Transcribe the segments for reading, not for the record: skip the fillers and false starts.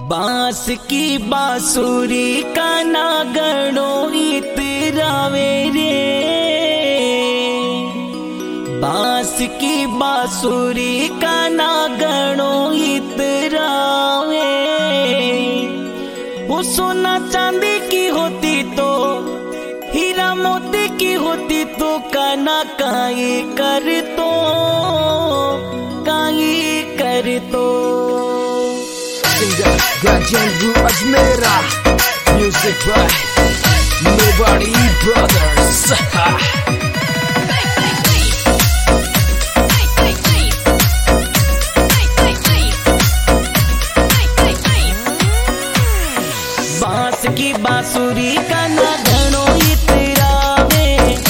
बांस की बांसुरी का नागणो इतरावे रे, बांस की बांसुरी का नागणो इतरावे। वो सोना चांदी की होती तो, हीरा मोती की होती तो, काना काई कर तो, काई कर तो। Gajendu Ajmera, music by Nobody Brothers. बांस की बांसुरी का नागणो इतरावे,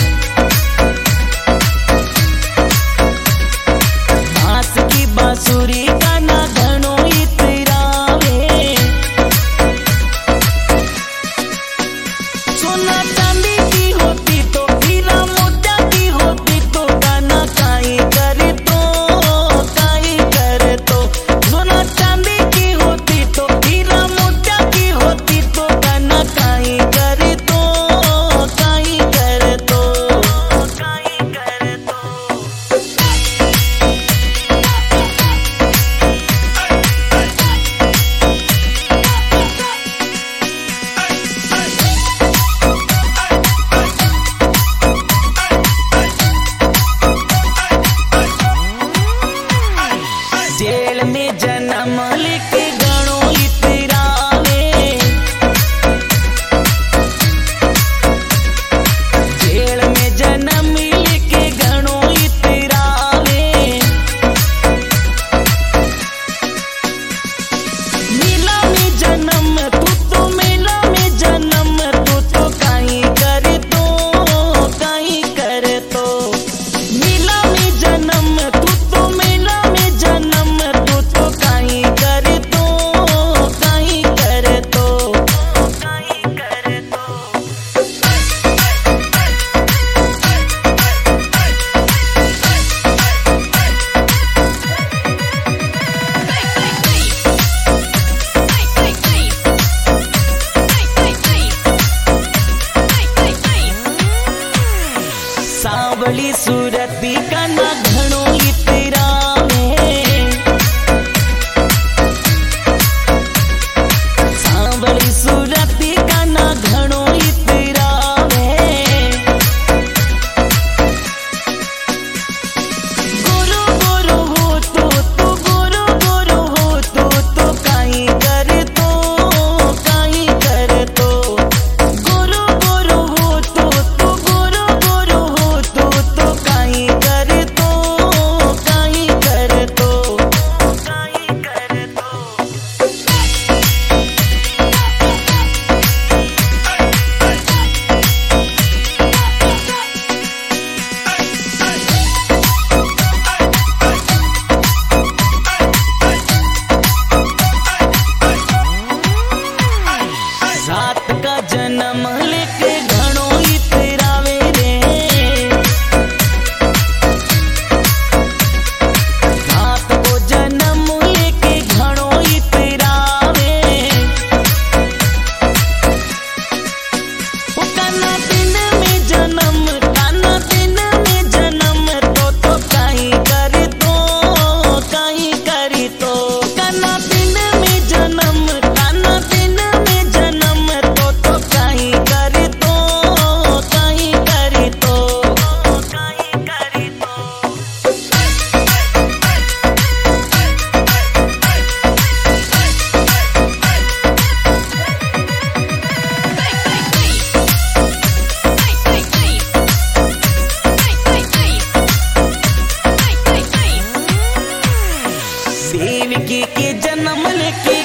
बांस की बांसुरी का नागणो इतरावे। सोना चांदी की होती तो, हीरा मोती की होती तो, गाना काई कर तो, काई कर तो। सोना चांदी की होती तो, हीरा मोती की होती तो, गाना काई कर तो, काई कर तो, काई कर तो। जेल में जन्म लेके गणो इतरावे, जेल में जन्म लेके गणो इतरावे। मेला में जन्म तू तो, मेला में जन्म तू तो, काई कर तो, काई कर तो। मेला में जन्म तू तो, मेला में जन्म तू तो, काई कर तो, काई कर तो, काई कर तो। सांवली सूरती का नागणो इतरावे, सांवली सूरती का नागणो इतरावे। गोरो गोरो हो तो, गोरो गोरो हो तो, काई कर तो, काई कर तो। गोरो गोरो हो तो, गोरो गोरो हो तो, काई कर तो, काई कर तो, काई कर तो। रात का जन्म लेके घणो इतरावे रे, रात को जन्म लेके घणो इतरावे। वो काना दिन में जन्म, काना दिन में जन्म तो, काई कर तो, काई कर तो। काना दिन में जन्म, काना दिन में जन्म तो, काई कर तो, काई कर तो, काई कर तो। देवकी के जन्म लेके